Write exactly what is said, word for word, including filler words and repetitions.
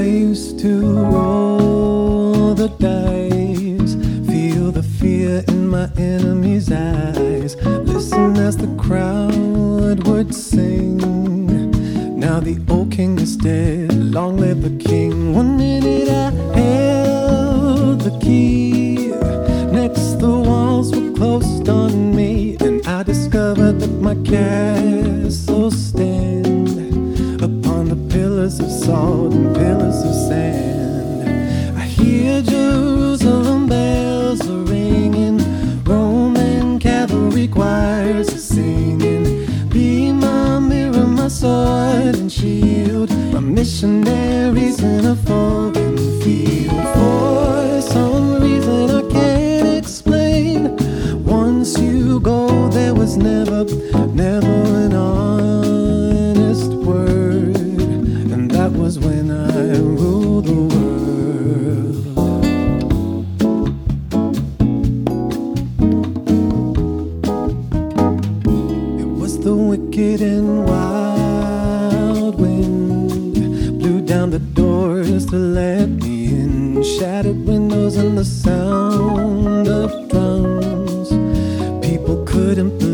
used to roll the dice, feel the fear in my enemy's eyes, listen as the crowd would sing. Now the old king is dead, long live the king. One minute I held the key, next the walls were closed on me, and I discovered that my castle stand upon the pillars of salt and pillars of sand. I hear Jerusalem bells are ringing, Roman cavalry choirs are singing. Be my mirror, my sword and shield, my missionaries in a foreign field. For some reason I can't explain, once you go there was never, never an honest word, and that was when I ruled the world. It was the wicked and wild wind blew down the doors to let me in, shattered windows and the sound of drums. People couldn't